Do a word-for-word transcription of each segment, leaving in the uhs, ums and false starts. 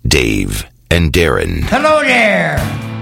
Dave and Darren. Hello there.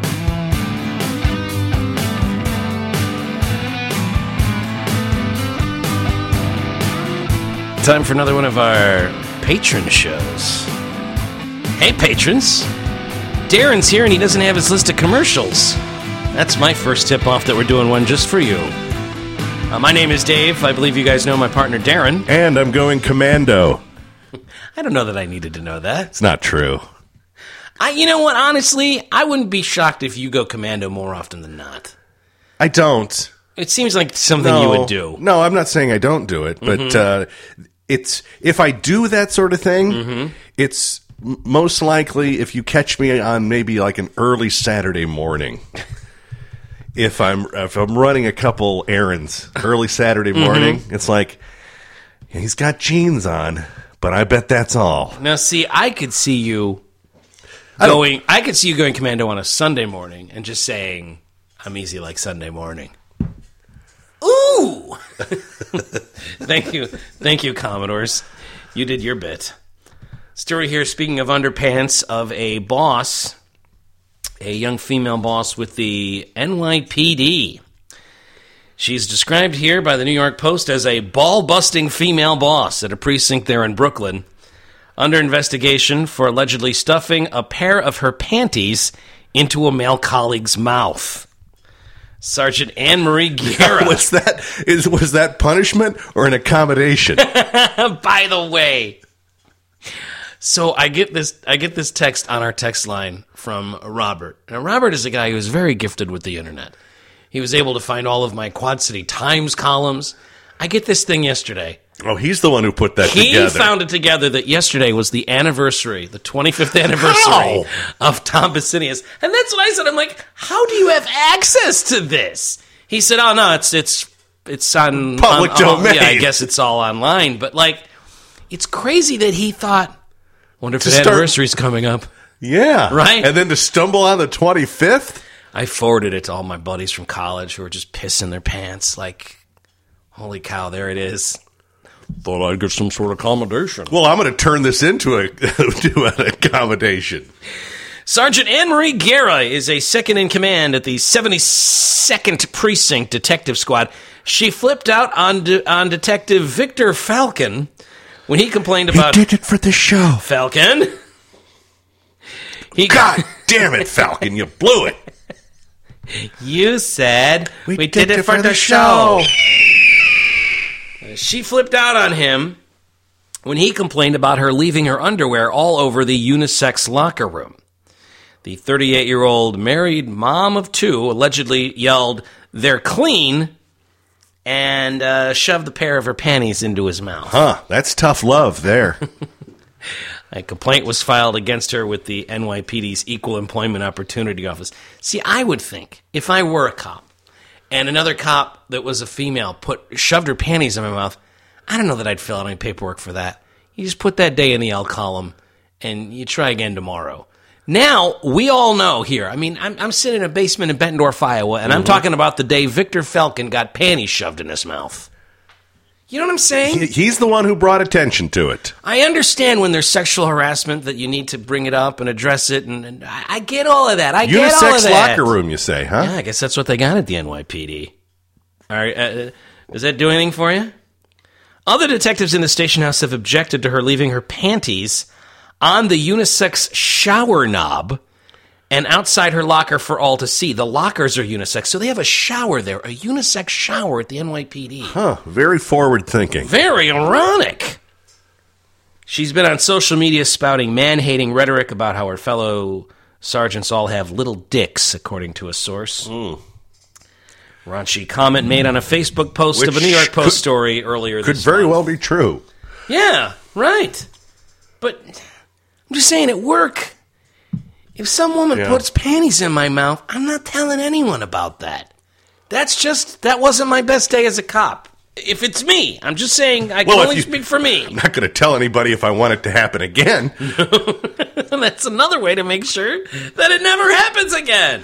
Time for another one of our patron shows. Hey, patrons. Darren's here and he doesn't have his list of commercials. That's my first tip-off that we're doing one just for you. Uh, my name is Dave. I believe you guys know my partner, Darren. And I'm going commando. I don't know that I needed to know that. It's not true. I, you know what, honestly, I wouldn't be shocked if you go commando more often than not. I don't. It seems like something no, you would do. No, I'm not saying I don't do it, but mm-hmm. uh, it's if I do that sort of thing, mm-hmm. it's m- most likely if you catch me on maybe like an early Saturday morning. if I'm if I'm running a couple errands early Saturday morning, mm-hmm. it's like he's got jeans on, but I bet that's all. Now, see, I could see you going. I, I could see you going commando on a Sunday morning and just saying, "I'm easy like Sunday morning." Ooh! Thank you. Thank you, Commodores. You did your bit. Story here, speaking of underpants, of a boss, a young female boss with the N Y P D. She's described here by the New York Post as a ball-busting female boss at a precinct there in Brooklyn, under investigation for allegedly stuffing a pair of her panties into a male colleague's mouth. Sergeant Anne-Marie Guerra. was that is was that punishment or an accommodation? By the way, so I get this I get this text on our text line from Robert. Now, Robert is a guy who is very gifted with the internet. He was able to find all of my Quad City Times columns. I get this thing yesterday. Oh, he's the one who put that he together. He found it together that yesterday was the anniversary, the twenty-fifth anniversary how? of Tom Basinius. And that's what I said. I'm like, how do you have access to this? He said, oh, no, it's it's it's on... Public on, domain. Oh, yeah, I guess it's all online. But, like, it's crazy that he thought, wonder if to the start, anniversary's coming up. Yeah. Right? And then to stumble on the twenty-fifth? I forwarded it to all my buddies from college who were just pissing their pants. Like, holy cow, there it is. Thought I'd get some sort of accommodation. Well, I'm going to turn this into a to an accommodation. Sergeant Anne-Marie Guerra is a second-in-command at the seventy-second Precinct Detective Squad. She flipped out on de- on Detective Victor Falcon when he complained about... He did it for the show. Falcon? He God got- damn it, Falcon, you blew it. You said we, we did, did it for, for the, the show. show. She flipped out on him when he complained about her leaving her underwear all over the unisex locker room. The thirty-eight-year-old married mom of two allegedly yelled, "They're clean," and uh, shoved the pair of her panties into his mouth. Huh, that's tough love there. A complaint was filed against her with the N Y P D's Equal Employment Opportunity Office. See, I would think, if I were a cop, and another cop that was a female put shoved her panties in my mouth, I don't know that I'd fill out any paperwork for that. You just put that day in the L column, and you try again tomorrow. Now, we all know here, I mean, I'm, I'm sitting in a basement in Bettendorf, Iowa, and mm-hmm. I'm talking about the day Victor Falcon got panties shoved in his mouth. You know what I'm saying? He, he's the one who brought attention to it. I understand when there's sexual harassment that you need to bring it up and address it, and, and I, I get all of that. I Unisex get all of that. locker room, you say, huh? Yeah, I guess that's what they got at the N Y P D. All right, uh, does that do anything for you? Other detectives in the station house have objected to her leaving her panties on the unisex shower knob and outside her locker for all to see. The lockers are unisex, so they have a shower there, a unisex shower at the N Y P D. Huh, very forward thinking. Very ironic. She's been on social media spouting man-hating rhetoric about how her fellow sergeants all have little dicks, according to a source. Mm. Raunchy comment made on a Facebook post Which of a New York Post could, story earlier this Could very month. well be true. Yeah, right. But I'm just saying, at work, if some woman yeah. puts panties in my mouth, I'm not telling anyone about that. That's just, that wasn't my best day as a cop. If it's me, I'm just saying, I can well, only you, speak for me. I'm not going to tell anybody if I want it to happen again. That's another way to make sure that it never happens again.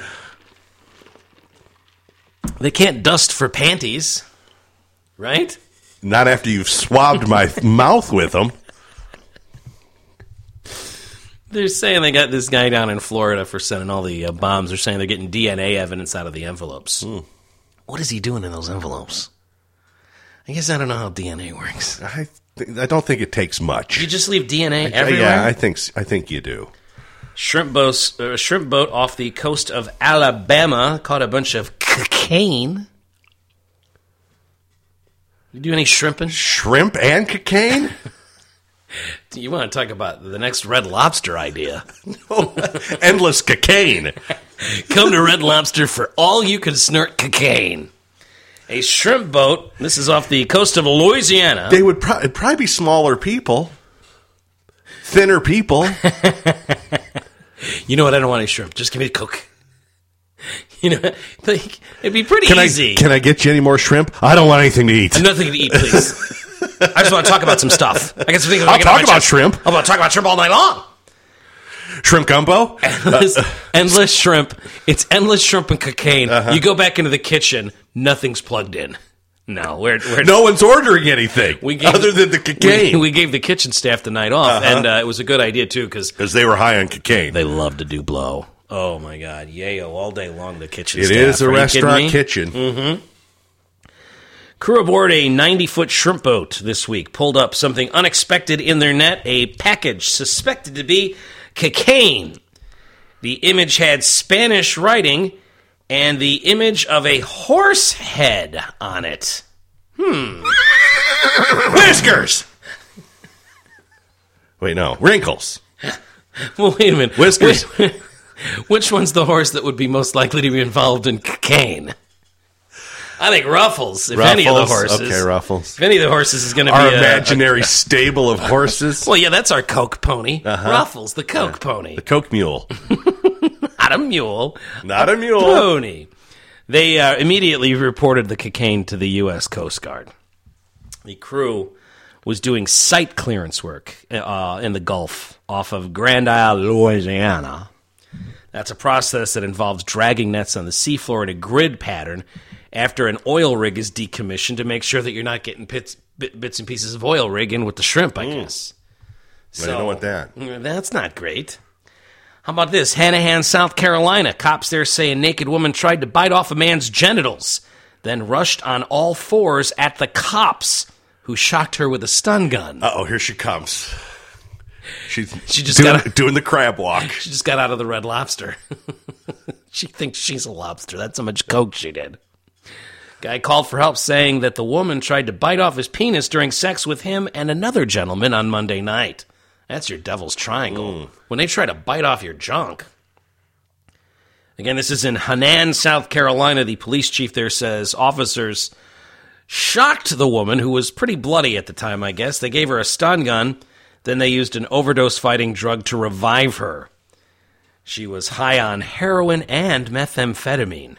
They can't dust for panties, right? Not after you've swabbed my mouth with them. They're saying they got this guy down in Florida for sending all the uh, bombs. They're saying they're getting D N A evidence out of the envelopes. Mm. What is he doing in those envelopes? I guess I don't know how D N A works. I th- I don't think it takes much. You just leave D N A I, everywhere? Yeah, I think I think you do. Shrimp boat, uh, shrimp boat off the coast of Alabama caught a bunch of cocaine. You do any shrimping? Shrimp and cocaine? You want to talk about the next Red Lobster idea. Oh, endless cocaine. Come to Red Lobster for all you can snort cocaine. A shrimp boat, this is off the coast of Louisiana. They would pro- it'd probably be smaller people. Thinner people. You know what? I don't want any shrimp. Just give me a Coke. You know, like, it'd be pretty can easy. I, can I get you any more shrimp? I don't want anything to eat. Nothing to eat, please. I just want to talk about some stuff. I guess I'll talk about shrimp. I'm going to talk about shrimp all night long. Shrimp gumbo? Endless, uh, endless shrimp. It's endless shrimp and cocaine. Uh-huh. You go back into the kitchen, nothing's plugged in. No, we're, we're no one's ordering anything we gave, other than the cocaine. We, we gave the kitchen staff the night off, uh-huh. and uh, it was a good idea, too, because they were high on cocaine. They love to do blow. Oh, my God. Yayo all day long, the kitchen it staff. It is a Are restaurant kitchen. Mm-hmm. Crew aboard a ninety-foot shrimp boat this week pulled up something unexpected in their net, a package suspected to be cocaine. The image had Spanish writing and the image of a horse head on it. Hmm. Whiskers! Wait, no. Wrinkles. Well, wait a minute. Whiskers. Which, which one's the horse that would be most likely to be involved in cocaine? I think Ruffles, if Ruffles, any of the horses. Okay, Ruffles. If any of the horses is going to be our a, imaginary a, a, stable of horses. Well, yeah, that's our Coke pony. Uh-huh. Ruffles, the Coke yeah. pony. The Coke mule. Not a mule. Not a mule. Pony. They uh, immediately reported the cocaine to the U S Coast Guard. The crew was doing site clearance work uh, in the Gulf off of Grand Isle, Louisiana. That's a process that involves dragging nets on the seafloor in a grid pattern after an oil rig is decommissioned to make sure that you're not getting bits, bits and pieces of oil rig in with the shrimp, I mm. guess. So, I don't want that. That's not great. How about this? Hanahan, South Carolina. Cops there say a naked woman tried to bite off a man's genitals, then rushed on all fours at the cops, who shocked her with a stun gun. Uh-oh, here she comes. She's she just doing, got, doing the crab walk. She just got out of the Red Lobster. She thinks she's a lobster. That's how much coke she did. Guy called for help saying that the woman tried to bite off his penis during sex with him and another gentleman on Monday night. That's your devil's triangle. Mm. When they try to bite off your junk. Again, this is in Hanahan, South Carolina. The police chief there says officers shocked the woman, who was pretty bloody at the time, I guess. They gave her a stun gun. Then they used an overdose-fighting drug to revive her. She was high on heroin and methamphetamine.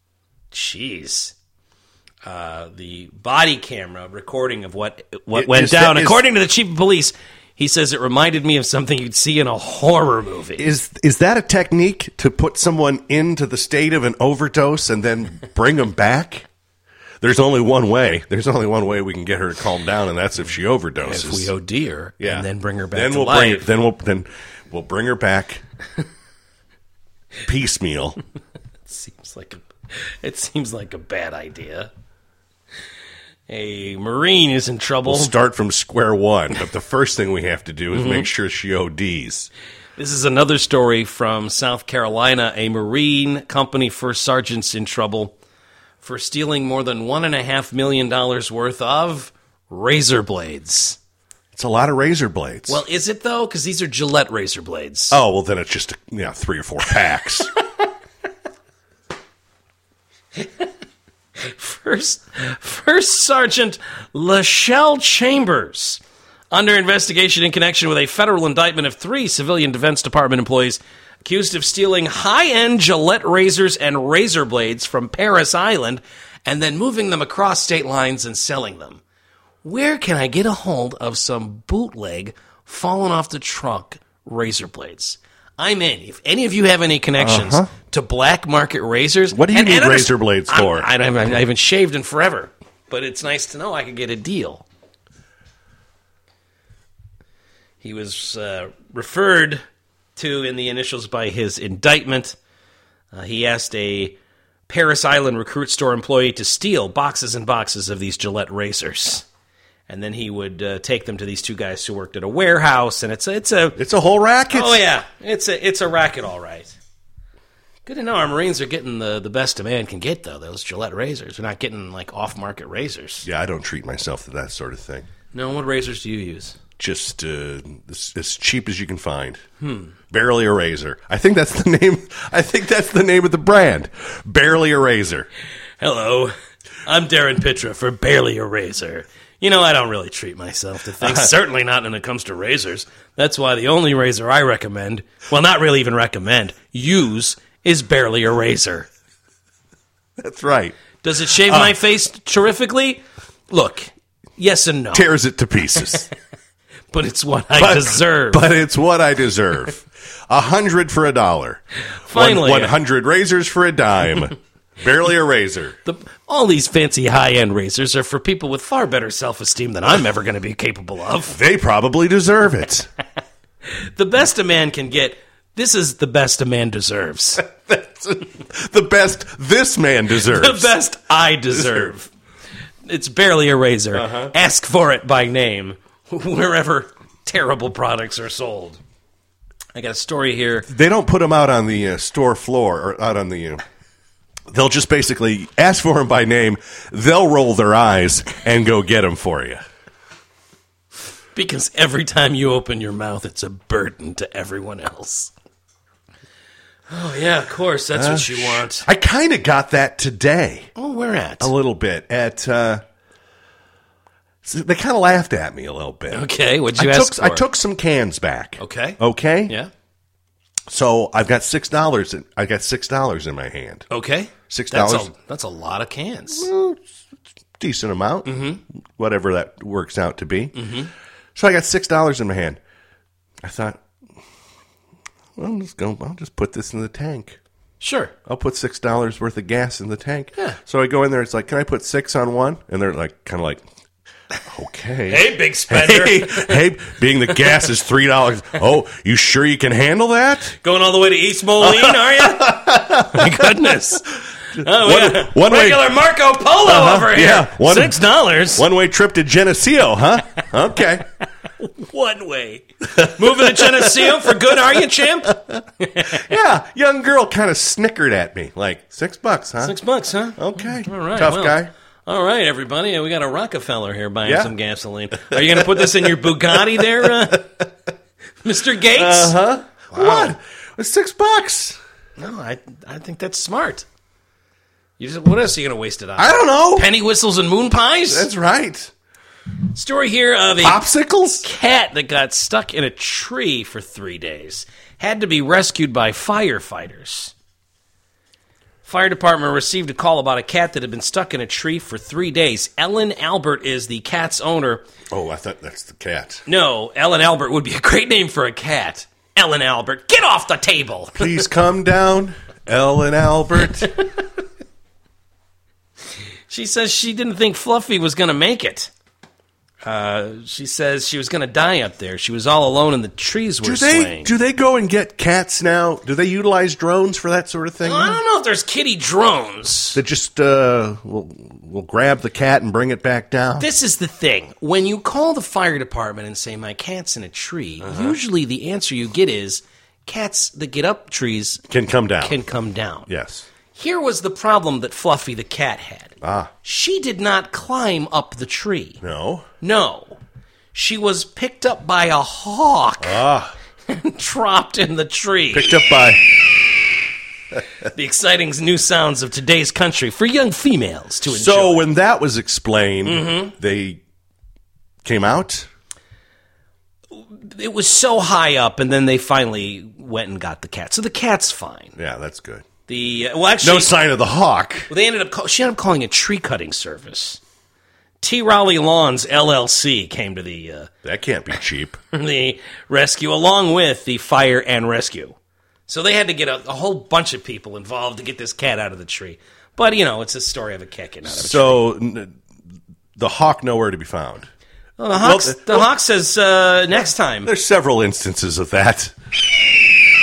Jeez. Uh, the body camera recording of what what went is down, that, according is, to the chief of police, he says it reminded me of something you'd see in a horror movie. Is is that a technique to put someone into the state of an overdose and then bring them back? There's only one way. There's only one way we can get her to calm down, and that's if she overdoses. If we O D her, yeah. and then bring her back then to we'll life. Bring, then we'll then we'll bring her back piecemeal. It seems like a, it seems like a bad idea. A Marine is in trouble. We'll start from square one, but the first thing we have to do is mm-hmm. make sure she O Ds. This is another story from South Carolina. A Marine company first sergeant's in trouble for stealing more than one and a half million dollars worth of razor blades. It's a lot of razor blades. Well, is it though? Because these are Gillette razor blades. Oh, well, then it's just you know, three or four packs. First, First Sergeant Lachelle Chambers, under investigation in connection with a federal indictment of three civilian Defense Department employees accused of stealing high-end Gillette razors and razor blades from Paris Island and then moving them across state lines and selling them. Where can I get a hold of some bootleg, fallen off the truck razor blades? I'm in. If any of you have any connections uh-huh. to black market razors... What do you and, need and razor blades for? I, I, I haven't shaved in forever, but it's nice to know I could get a deal. He was uh, referred two in the initials by his indictment. Uh, he asked a Paris Island Recruit store employee to steal boxes and boxes of these Gillette razors. And then he would uh, take them to these two guys who worked at a warehouse, and it's a, it's a It's a whole racket. oh yeah, it's a it's a racket, all right. Good to know our Marines are getting the, the best a man can get, though. Those Gillette razors, they're not getting like off market razors. Yeah, I don't treat myself to that sort of thing. No, what razors do you use? Just uh, as, as cheap as you can find. Hmm. Barely a razor. I think that's the name. I think that's the name of the brand. Barely a razor. Hello, I'm Darren Pitra for Barely a Razor. You know, I don't really treat myself to things, certainly not when it comes to razors. That's why the only razor I recommend, well, not really even recommend, use, is Barely a Razor. That's right. Does it shave uh, my face terrifically? Look, yes and no. Tears it to pieces. But it's what I but, deserve. But it's what I deserve. A hundred for a dollar. Finally. One, one hundred razors for a dime. Barely a razor. The, all these fancy high-end razors are for people with far better self-esteem than I'm ever going to be capable of. They probably deserve it. The best a man can get, this is the best a man deserves. That's the best this man deserves. The best I deserve. It's Barely a Razor. Uh-huh. Ask for it by name wherever terrible products are sold. I got a story here. They don't put them out on the uh, store floor or out on the... Uh, they'll just basically ask for them by name. They'll roll their eyes and go get them for you. Because every time you open your mouth, it's a burden to everyone else. Oh, yeah, of course. That's uh, what you want. I kind of got that today. Oh, where at? A little bit. At, uh... They kind of laughed at me a little bit. Okay, what'd you I ask took, for? I took some cans back. Okay. Okay? Yeah. So I've got six dollars. In, I got six dollars in my hand. Okay. Six That's dollars. a, that's a lot of cans. Well, decent amount. Mm-hmm. Whatever that works out to be. Mm-hmm. So I got six dollars in my hand. I thought, well, I'm just going. I'll just put this in the tank. Sure. I'll put six dollars worth of gas in the tank. Yeah. So I go in there. It's like, can I put six on one? And they're like, kind of like, okay. Hey, big spender. Hey, hey, being the gas is three dollars. Oh, you sure you can handle that? Going all the way to East Moline, are you? My goodness. Oh, one, yeah. one Regular way, Marco Polo uh-huh, over here. Yeah, one, Six dollars. One way trip to Geneseo, huh? Okay. One way. Moving to Geneseo for good, are you, champ? Yeah, young girl kind of snickered at me, like six bucks, huh? Six bucks, huh? Okay. All right. Tough well, guy. All right, everybody. We got a Rockefeller here buying Yeah. some gasoline. Are you going to put this in your Bugatti there, uh, Mister Gates? Uh huh. Wow. What? It's six bucks. No, I I think that's smart. You just, what else are you going to waste it on? I don't know. Penny whistles and moon pies? That's right. Story here of a Popsicles? cat that got stuck in a tree for three days. Had to be rescued by firefighters. Fire department received a call about a cat that had been stuck in a tree for three days. Ellen Albert is the cat's owner. Oh, I thought that's the cat. No, Ellen Albert would be a great name for a cat. Ellen Albert, get off the table. Please come down, Ellen Albert. She says she didn't think Fluffy was going to make it. Uh, she says she was going to die up there. She was all alone and the trees were do they, swaying. Do they go and get cats now? Do they utilize drones for that sort of thing? Well, I don't know if there's kitty drones. That just uh, will will grab the cat and bring it back down? This is the thing. When you call the fire department and say, my cat's in a tree, uh-huh. usually the answer you get is, cats that get up trees Can come down. Can come down. Yes. Here was the problem that Fluffy the cat had. Ah. She did not climb up the tree. No. No. She was picked up by a hawk Ah. and dropped in the tree. Picked up by... The exciting new sounds of today's country for young females to enjoy. So when that was explained, mm-hmm. they came out? It was so high up, and then they finally went and got the cat. So the cat's fine. Yeah, that's good. The well, actually, no sign of the hawk. Well, they ended up. Call, she ended up calling a tree cutting service. T. Rowley Lawns L L C came to the uh, that can't be cheap. the rescue, along with the fire and rescue. So they had to get a, a whole bunch of people involved to get this cat out of the tree. But you know, it's a story of a cat getting out of a so, tree. So n- the hawk nowhere to be found. Well, the hawk, well, the well, hawk says uh, next time. There's several instances of that.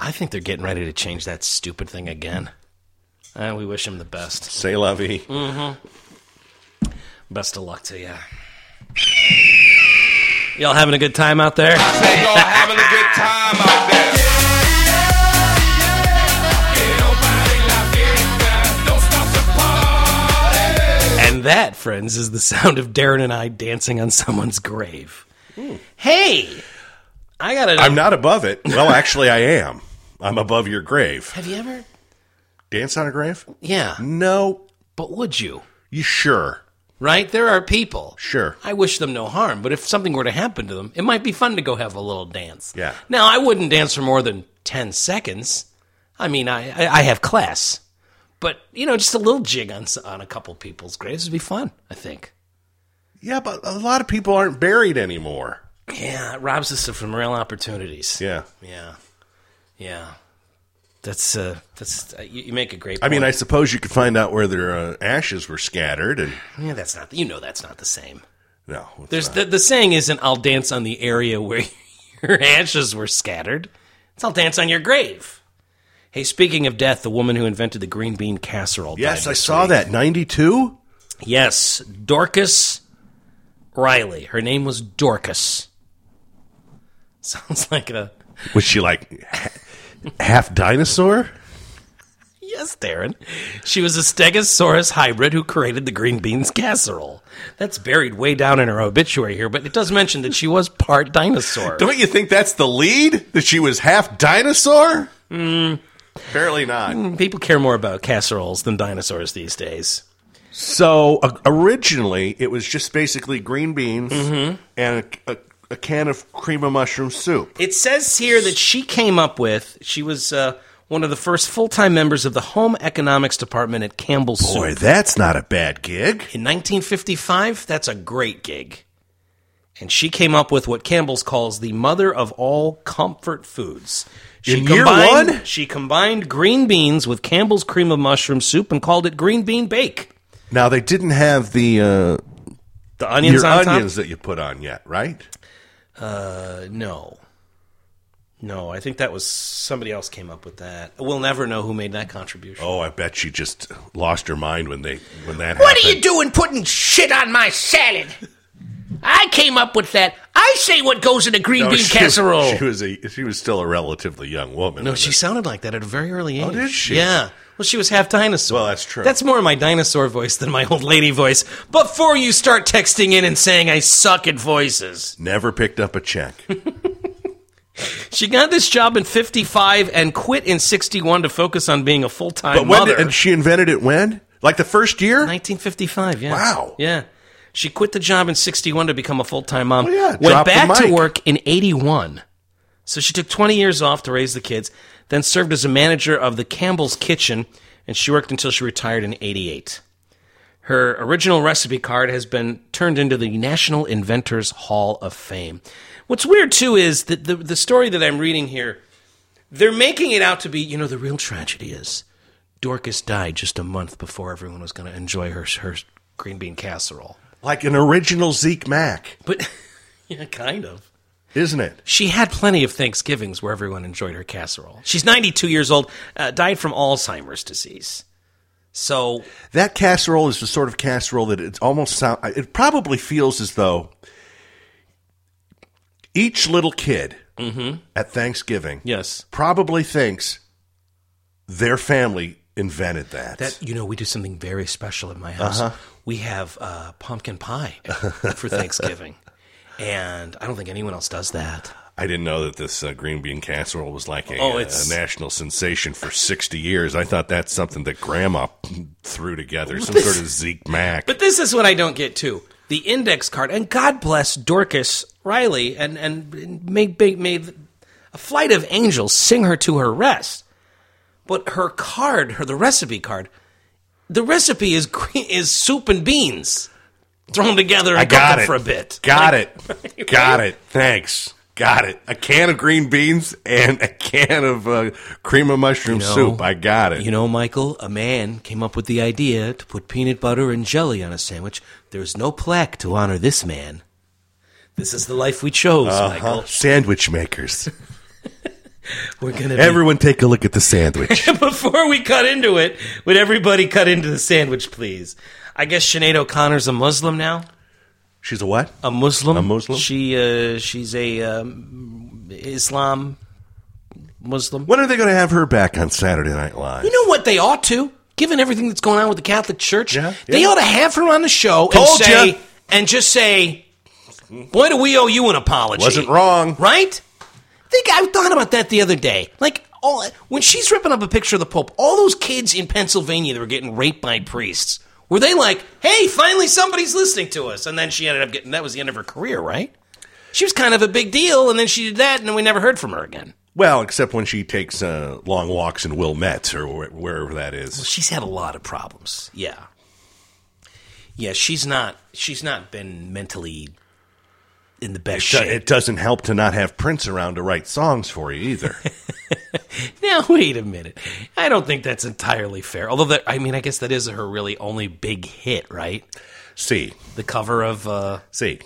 I think they're getting ready to change that stupid thing again. Uh, we wish him the best. C'est la vie. Mm-hmm. Best of luck to you. Y'all having a good time out there? I say y'all having a good time out there. And that, friends, is the sound of Darren and I dancing on someone's grave. Ooh. Hey! I gotta... I'm not above it. Well, actually, I am. I'm above your grave. Have you ever... Dance on a grave? Yeah. No. But would you? You sure? Right? There are people. Sure. I wish them no harm, but if something were to happen to them, it might be fun to go have a little dance. Yeah. Now, I wouldn't dance for more than ten seconds. I mean, I, I, I have class. But, you know, just a little jig on on a couple people's graves would be fun, I think. Yeah, but a lot of people aren't buried anymore. Yeah, it robs us of some real opportunities. Yeah. Yeah. Yeah. That's, uh, that's uh, you, you make a great point. I mean, I suppose you could find out where their uh, ashes were scattered. And yeah, that's not, you know that's not the same. No. It's There's not. the, the saying isn't, I'll dance on the area where your ashes were scattered. It's, I'll dance on your grave. Hey, speaking of death, the woman who invented the green bean casserole. Yes, died I this saw week. that. ninety-two? Yes, Dorcas Riley. Her name was Dorcas. Sounds like a... Was she like half dinosaur? Yes, Darren. She was a Stegosaurus hybrid who created the green beans casserole. That's buried way down in her obituary here, but it does mention that she was part dinosaur. Don't you think that's the lead? That she was half dinosaur? Mm. Apparently not. People care more about casseroles than dinosaurs these days. So uh, originally, it was just basically green beans Mm-hmm. and a, a, a can of cream of mushroom soup. It says here that she came up with, she was uh, one of the first full-time members of the Home Economics Department at Campbell's Boy, Soup. that's not a bad gig. In nineteen fifty-five, that's a great gig. And she came up with what Campbell's calls the mother of all comfort foods. She In year combined, one? She combined green beans with Campbell's cream of mushroom soup and called it green bean bake. Now, they didn't have the uh, The onions your on onions that you put on yet, right? top? Uh, no. No, I think that was somebody else came up with that. We'll never know who made that contribution. Oh, I bet she just lost her mind when they when that What happened. are you doing putting shit on my salad? I came up with that. I say what goes in a green No, bean she, casserole. She was a she was still a relatively young woman. No, when she it- sounded like that at a very early age. Oh, did she? Yeah. Well, she was half dinosaur. Well, that's true. That's more my dinosaur voice than my old lady voice. Before you start texting in and saying I suck at voices. never picked up a check. She got this job in fifty-five and quit in sixty-one to focus on being a full-time But when mother. did, and she invented it when? Like the first year? nineteen fifty-five, yeah. Wow. Yeah. She quit the job in sixty-one to become a full-time mom. Well, yeah, Went drop the back to mic. work in eighty-one. So she took twenty years off to raise the kids, then served as a manager of the Campbell's Kitchen, and she worked until she retired in eighty-eight. Her original recipe card has been turned into the National Inventors Hall of Fame. What's weird, too, is that the, the story that I'm reading here, they're making it out to be, you know, the real tragedy is Dorcas died just a month before everyone was going to enjoy her, her green bean casserole. Like an original Zeke Mack, But, yeah, kind of. isn't it? She had plenty of Thanksgivings where everyone enjoyed her casserole. She's ninety-two years old, uh, died from Alzheimer's disease. So, That casserole is the sort of casserole that it almost sound. It probably feels as though each little kid at Thanksgiving yes. probably thinks their family invented that. That, you know, we do something very special at my house. We have uh, pumpkin pie for Thanksgiving. And I don't think anyone else does that. I didn't know that this uh, green bean casserole was like a, Oh, uh, it's- a national sensation for sixty years. I thought that's something that Grandma threw together, some this- sort of Zeke Mack. But this is what I don't get, too. The index card, and God bless Dorcas Riley, and, and made, made a flight of angels sing her to her rest. But her card, her the recipe card, the recipe is green, is soup and beans thrown together and I got cooked it. for a bit. Got Like- it. Got it. Thanks. Got it. A can of green beans and a can of uh, cream of mushroom You know, soup. I got it. You know, Michael, a man came up with the idea to put peanut butter and jelly on a sandwich. There's no plaque to honor this man. This is the life we chose, Uh-huh. Michael. Sandwich makers. We're going to be... Everyone take a look at the sandwich. Before we cut into it, would everybody cut into the sandwich, please? I guess Sinead O'Connor's a Muslim now. She's a what? A Muslim. A Muslim? She uh, she's a um, Islam Muslim. When are they going to have her back on Saturday Night Live? You know what they ought to? Given everything that's going on with the Catholic Church, Yeah, they yeah. ought to have her on the show Told and say ya. and just say, "Boy, do we owe you an apology." Wasn't wrong. Right? I think I thought about that the other day. Like, all, when she's ripping up a picture of the Pope, all those kids in Pennsylvania that were getting raped by priests, were they like, hey, finally somebody's listening to us? And then she ended up getting, that was the end of her career, right? She was kind of a big deal, and then she did that, and then we never heard from her again. Well, except when she takes uh, long walks in Wilmette or wh- wherever that is. She's had a lot of problems. Yeah. Yeah, she's not, she's not been mentally in the best It, shape. it doesn't help to not have Prince around to write songs for you either. Now, wait a minute. I don't think that's entirely fair. Although, that, I mean, I guess that is her really only big hit, right? See, The cover of... Uh, see,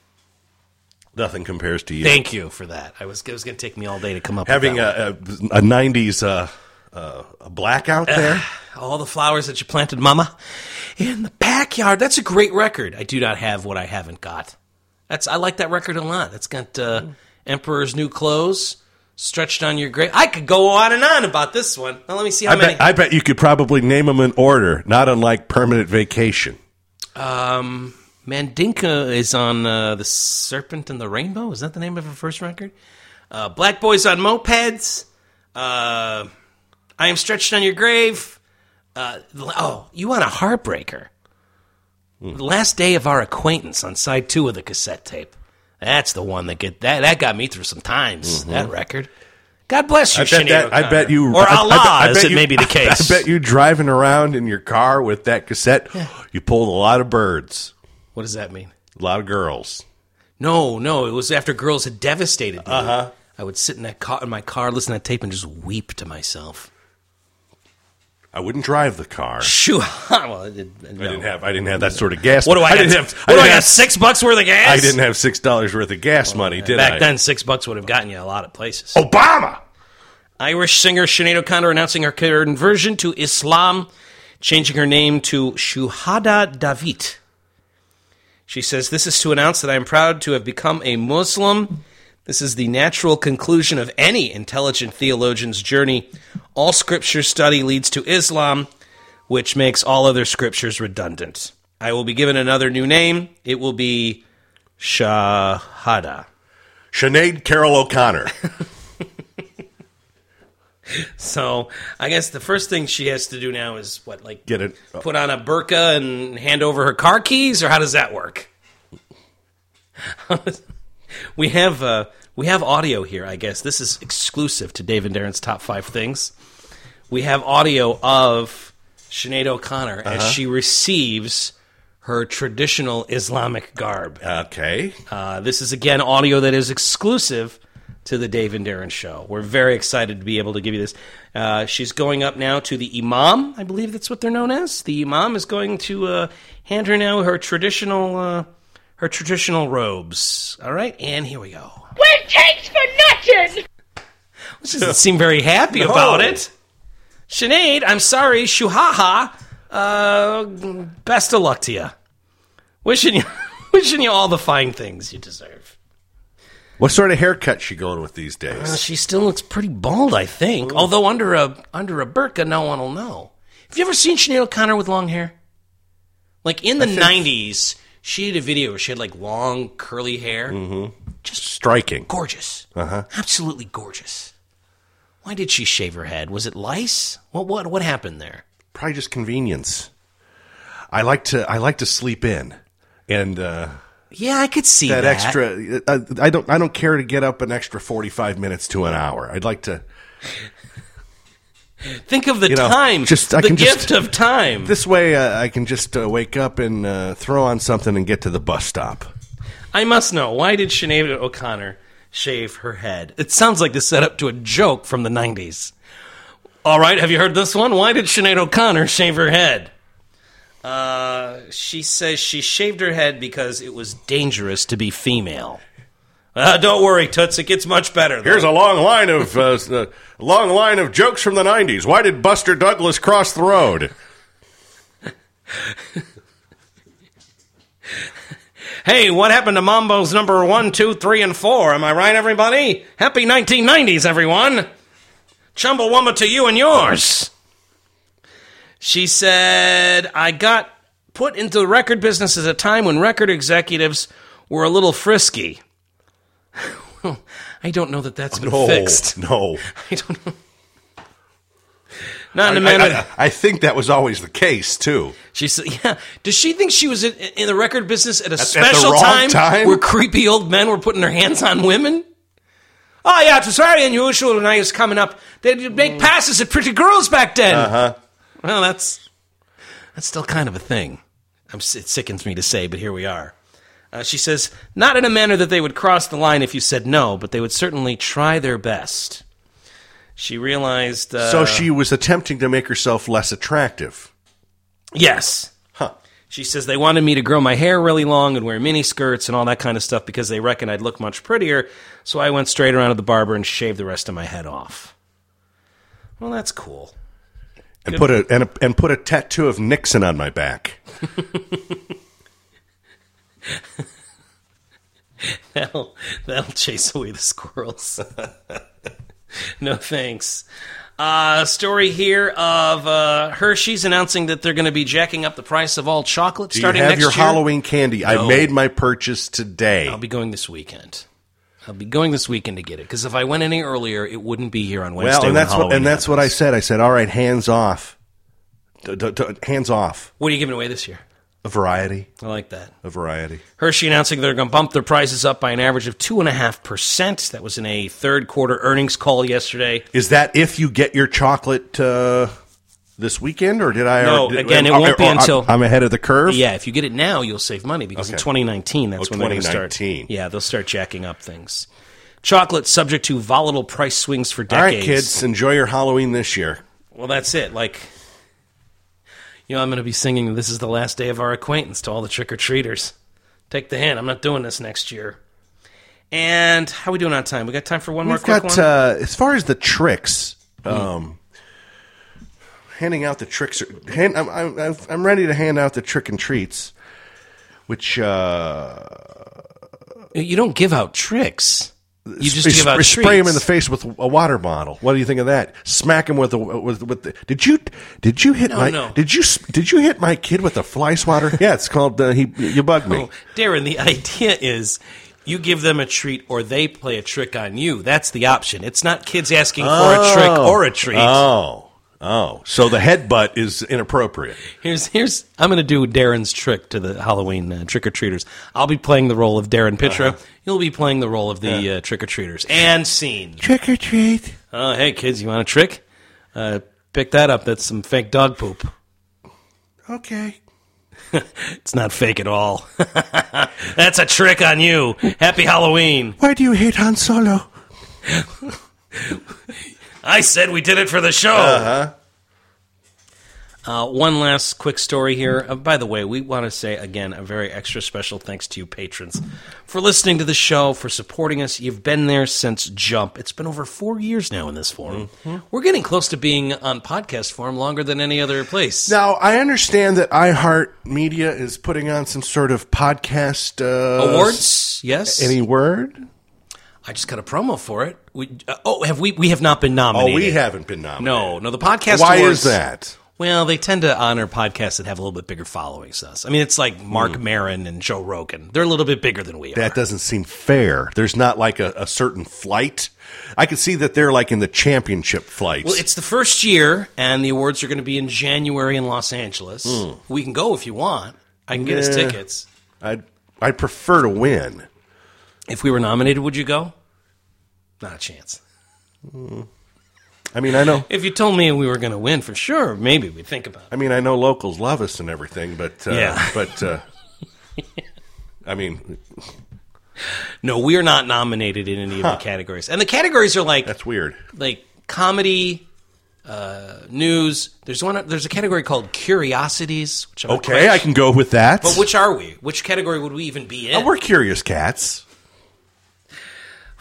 nothing compares to you. thank you for that. I was, it was going to take me all day to come up Having with that one. a, a, a nineties uh, uh, a blackout there. All the flowers that you planted, Mama, in the backyard. That's a great record. I do not have what I haven't got. That's I like that record a lot. That's got uh, Emperor's New Clothes, Stretched on Your Grave. I could go on and on about this one. Now, let me see how I many. bet, I bet you could probably name them in order, not unlike Permanent Vacation. Um, Mandinka is on uh, The Serpent and the Rainbow. Is that the name of her first record? Uh, Black Boys on Mopeds. Uh, I Am Stretched on Your Grave. Uh, oh, You Want a Heartbreaker. The Last Day of Our Acquaintance on side two of the cassette tape. That's the one that get that that got me through some times. That record. God bless you, I bet, Sinead that, I O'Connor. bet you, or I, Allah, I, I as bet it you, may be the case. I bet you driving around in your car with that cassette, you pulled a lot of birds, What does that mean? a lot of girls. No, no, it was after girls had devastated me. Uh-huh. I would sit in that car in my car, listen to that tape, and just weep to myself. I wouldn't drive the car. Shoo! Well, I, did, no. I didn't have. I didn't have that sort of gas. What do I, I got? didn't have. What I do I didn't got? have Six bucks worth of gas? I didn't have six dollars worth of gas money, did Back I? then, six bucks would have gotten you a lot of places. Obama. Irish singer Sinead O'Connor announcing her conversion to Islam, changing her name to Shuhada David. She says, "This is to announce that I am proud to have become a Muslim. This is the natural conclusion of any intelligent theologian's journey. All scripture study leads to Islam, which makes all other scriptures redundant. I will be given another new name. It will be Shahada." Sinead Carroll O'Connor. So I guess the first thing she has to do now is what, like Get it? put on a burqa and hand over her car keys, or how does that work? we have uh, we have audio here. I guess this is exclusive to Dave and Darren's Top Five Things. We have audio of Sinead O'Connor Uh-huh. as she receives her traditional Islamic garb. Okay. Uh, this is, again, audio that is exclusive to the Dave and Darren Show. We're very excited to be able to give you this. Uh, she's going up now to the Imam. I believe that's what they're known as. The Imam is going to uh, hand her now her traditional uh, her traditional robes. All right, and here we go. One takes for nothing! She doesn't seem very happy No. about it. Sinead, I'm sorry, Shuhaha. Uh, best of luck to you. Wishing you, wishing you all the fine things you deserve. What sort of haircut she going with these days? Uh, she still looks pretty bald, I think. Although under a under a burqa, no one will know. Have you ever seen Sinead O'Connor with long hair? Like in the nineties, she did a video where she had like long curly hair. Mm-hmm. Just Striking. gorgeous. Uh-huh. Absolutely gorgeous. Why did she shave her head? Was it lice? What what what happened there? Probably just convenience. I like to. I like to sleep in, and uh, Yeah, I could see that, that. extra. Uh, I don't. I don't care to get up an extra forty-five minutes to an hour. I'd like to. Think of the You know, time. just- I the can gift just- of time. This way, uh, I can just uh, wake up and uh, throw on something and get to the bus stop. I must know, why did Sinead O'Connor shave her head? It sounds like the setup to a joke from the nineties. All right, have you heard this one? Why did Sinead O'Connor shave her head? Uh, she says she shaved her head because it was dangerous to be female. Uh, don't worry, Toots. It gets much better. Though. Here's a long line of uh, uh, long line of jokes from the nineties. Why did Buster Douglas cross the road? Hey, what happened to Mambo's number one, two, three, and four? Am I right, everybody? Happy nineteen nineties, everyone. Chumbawamba to you and yours. She said, I got put into the record business at a time when record executives were a little frisky. Well, I don't know that that's been no, fixed. No, I don't know. Not in a I, minute. I, I think that was always the case, too. She said, yeah. Does she think she was in, in the record business at a at special the wrong time, time where creepy old men were putting their hands on women? Oh, yeah, it was very unusual when I was coming up. They'd make passes at pretty girls back then. Uh-huh. Well, that's that's still kind of a thing. I'm, it sickens me to say, but here we are. Uh, she says, not in a manner that they would cross the line if you said no, but they would certainly try their best. She realized... Uh, so she was attempting to make herself less attractive. Yes. Huh. She says they wanted me to grow my hair really long and wear mini skirts and all that kind of stuff because they reckon I'd look much prettier, so I went straight around to the barber and shaved the rest of my head off. Well, that's cool. And Good. put a and, a and put a tattoo of Nixon on my back. that'll, that'll chase away the squirrels. No thanks. Uh, story here of uh, Hershey's announcing that they're going to be jacking up the price of all chocolate Do starting you have next your year. Halloween candy? I No. made my purchase today. I'll be going this weekend. I'll be going this weekend to get it because if I went any earlier, it wouldn't be here on Wednesday. well, and when that's what Halloween and that's what I happens. said. I said, all right, hands off. D- d- d- hands off. What are you giving away this year? A variety. I like that. A variety. Hershey announcing they're going to bump their prices up by an average of two point five percent. That was in a third quarter earnings call yesterday. Is that if you get your chocolate uh, this weekend, or did I? No, or did, again, it or- won't be or- until- I'm ahead of the curve. Yeah, if you get it now, you'll save money because in Okay. twenty nineteen, that's Oh, when they're going to start. twenty nineteen. Yeah, they'll start jacking up things. Chocolate subject to volatile price swings for All decades. right, kids, enjoy your Halloween this year. Well, that's it. Like, you know, I'm going to be singing "This Is the Last Day of Our Acquaintance" to all the trick-or-treaters. Take the hint. I'm not doing this next year. And how are we doing on time? We got time for one more We've quick got one? uh, as far as the tricks. Um, handing out the tricks. Are, hand, I'm, I'm I'm ready to hand out the trick and treats, which uh, You don't give out tricks. You just sp- give out spray him treats. in the face with a water bottle. What do you think of that? Smack him with a with with. The, did you did you hit No, my no. did you did you hit my kid with a fly swatter? Yeah, it's called uh, he. You bugged me. Oh, Darren, the idea is you give them a treat or they play a trick on you. That's the option. It's not kids asking for a trick or a treat. Oh, oh. So the headbutt is inappropriate. Here's here's I'm going to do Darren's trick to the Halloween uh, trick-or-treaters. I'll be playing the role of Darren Pitra. Uh-huh. You'll be playing the role of the uh, trick-or-treaters. And scene. Trick or treat. Oh, hey, kids, you want a trick? Uh, pick that up. That's some fake dog poop. Okay. It's not fake at all. That's a trick on you. Happy Halloween. Why do you hate Han Solo? I said we did it for the show. Uh-huh. Uh, one last quick story here. Uh, by the way, we want to say, again, a very extra special thanks to you patrons for listening to the show, for supporting us. You've been there since Jump. It's been over four years now in this form. Mm-hmm. We're getting close to being on podcast form longer than any other place. Now, I understand that iHeartMedia is putting on some sort of podcast... Uh, Awards? Yes. Any word? I just got a promo for it. We, uh, oh, have we? We have not been Oh, nominated. we haven't been nominated. No, no. The podcast Why awards, is that? Well, they tend to honor podcasts that have a little bit bigger followings than us. I mean, it's like Mark Maron and Joe Rogan. They're a little bit bigger than we are. That doesn't seem fair. There's not like a, a certain flight. I can see that they're like in the championship flights. Well, it's the first year, and the awards are going to be in January in Los Angeles. Mm. We can go if you want. I can get us Yeah. tickets. I'd, I'd prefer to win. If we were nominated, would you go? Not a chance. Mm. I mean, I know. If you told me we were going to win, for sure, maybe we'd think about it. I mean, I know locals love us and everything, but uh, Yeah. but uh, I mean, No, we are not nominated in any of the categories. And the categories are like that's weird. like comedy, uh, news. There's one. There's a category called curiosities. Which I'm not Okay, quite I can go with that. But which are we? Which category would we even be in? Oh, we're curious cats.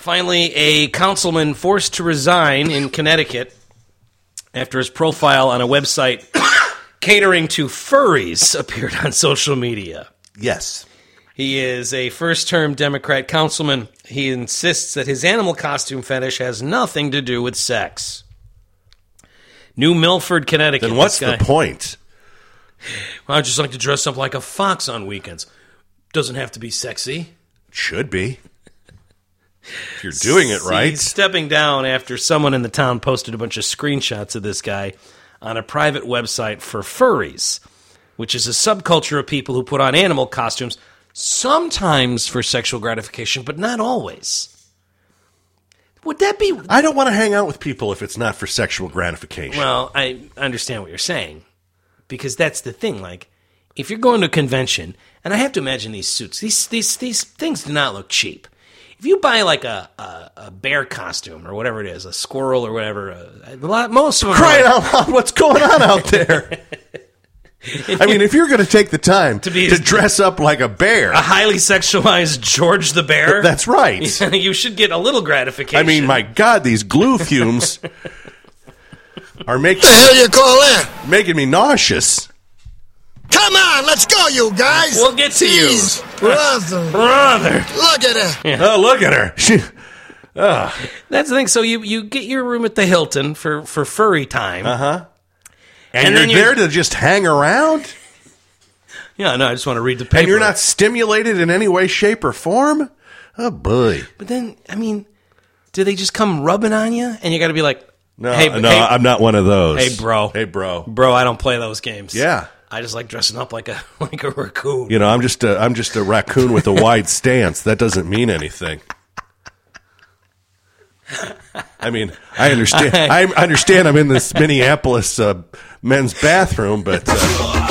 Finally, a councilman forced to resign in Connecticut after his profile on a website catering to furries appeared on social media. Yes. He is a first-term Democrat councilman. He insists that his animal costume fetish has nothing to do with sex. New Milford, Connecticut. Then what's this guy, the point? Well, I just like to dress up like a fox on weekends. Doesn't have to be sexy. Should be. If you're doing it right. He's stepping down after someone in the town posted a bunch of screenshots of this guy on a private website for furries, which is a subculture of people who put on animal costumes, sometimes for sexual gratification, but not always. Would that be... I don't want to hang out with people if it's not for sexual gratification. Well, I understand what you're saying, because that's the thing. Like, if you're going to a convention, and I have to imagine these suits, these these these things do not look cheap. If you buy like a, a, a bear costume or whatever it is, a squirrel or whatever, a, a lot, most of them Crying are like, out loud, what's going on out there? I mean, if you're going to take the time to, be to dress up like a bear, a highly sexualized George the Bear, that's right. you should get a little gratification. I mean, my God, these glue fumes are making What the hell you call that? making me nauseous. Come on, let's go, you guys. We'll get to you. Jeez, brother. brother. Look at her. Oh, look at her. She, That's the thing. So you, you get your room at the Hilton for, for furry time. uh-huh. And, And you're then you're- there to just hang around? Yeah, no, I just want to read the paper. And you're not stimulated in any way, shape, or form? Oh, boy. But then, I mean, do they just come rubbing on you? And you got to be like, No, hey, no, hey, I'm not one of those. Hey, bro. Hey, bro. bro, I don't play those games. Yeah. I just like dressing up like a like a raccoon. You know, I'm just a, I'm just a raccoon with a wide stance. That doesn't mean anything. I mean, I understand. I understand. I'm in this Minneapolis uh, men's bathroom, but uh,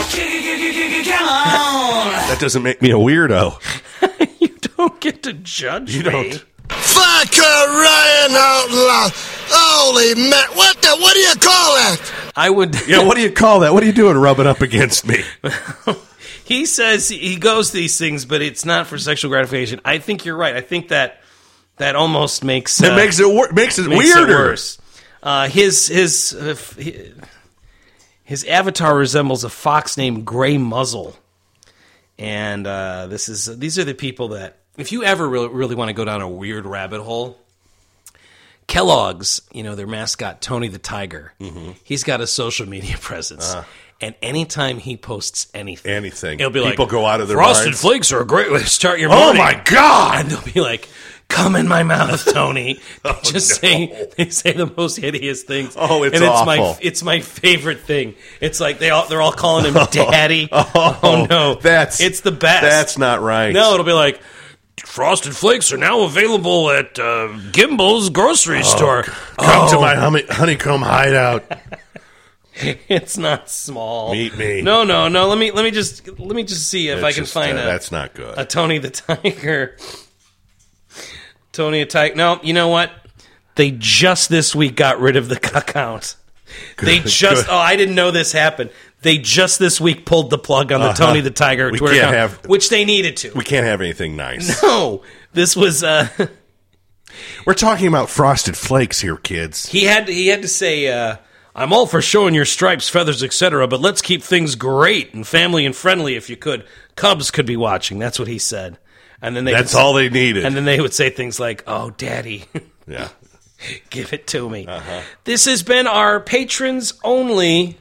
that doesn't make me a weirdo. You don't get to judge You me. don't. Fuck her Ryan out loud. Holy man. What the, what do you call that? I would. Yeah, what do you call that? What are you doing, rubbing up against me? He says he goes these things, but it's not for sexual gratification. I think you're right. I think that that almost makes It uh, makes it wor- makes it makes weirder. it worse. Uh, his his uh, f- his avatar resembles a fox named Gray Muzzle, and uh, this is these are the people that if you ever really, really want to go down a weird rabbit hole. Kellogg's, you know, their mascot, Tony the Tiger, Mm-hmm. he's got a social media presence. Uh. And anytime he posts anything, Anything. it'll be People like, go out of their Frosted minds." Flakes are a great way to start your Oh morning. my God! And they'll be like, come in my mouth, Tony. They just no. say they say the most hideous things. Oh, it's and it's my awful. it's my favorite thing. It's like they all they're all calling him Daddy. Oh, oh no, that's it's the best. That's not right. No, it'll be like, Frosted Flakes are now available at uh, Gimbel's grocery store. Come to my honey- honeycomb hideout. It's not small. Meet me. No, no, no. Let me let me just let me just see if It's I can just, find uh, a that's not good. a Tony the Tiger. Tony the Tiger. No, you know what? They just this week got rid of the account. They just. good. Oh, I didn't know this happened. They just this week pulled the plug on the Uh-huh. Tony the Tiger We Twitter can't account, have- which they needed to. We can't have anything nice. No, this was. Uh, We're talking about Frosted Flakes here, kids. He had he had to say, uh, "I'm all for showing your stripes, feathers, et cetera, but let's keep things great and family and friendly if you could. Cubs could be watching." That's what he said, and then they That's would, all they needed. And then they would say things like, "Oh, Daddy, yeah. give it to me." Uh-huh. This has been our patrons only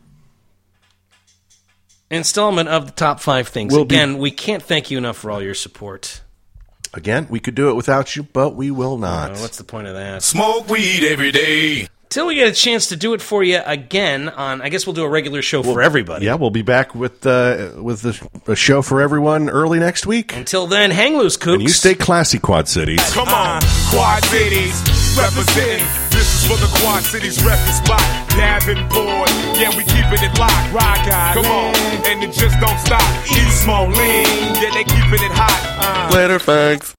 installment of the top five things. We'll be- Again, we can't thank you enough for all your support. Again, we could do it without you, but we will not. Uh, what's the point of that? Smoke weed every day. Till we get a chance to do it for you again on, I guess we'll do a regular show for everybody. Yeah, we'll be back with uh, with the, a show for everyone early next week. Until then, hang loose, Kooks. And you stay classy, Quad Cities. Come on, Quad Cities representing. This is for the Quad Cities record spot. Davenport, yeah, we keeping it locked. Rock out, come on, and it just don't stop. East Moline, yeah, they keeping it hot. Uh. Later, thanks.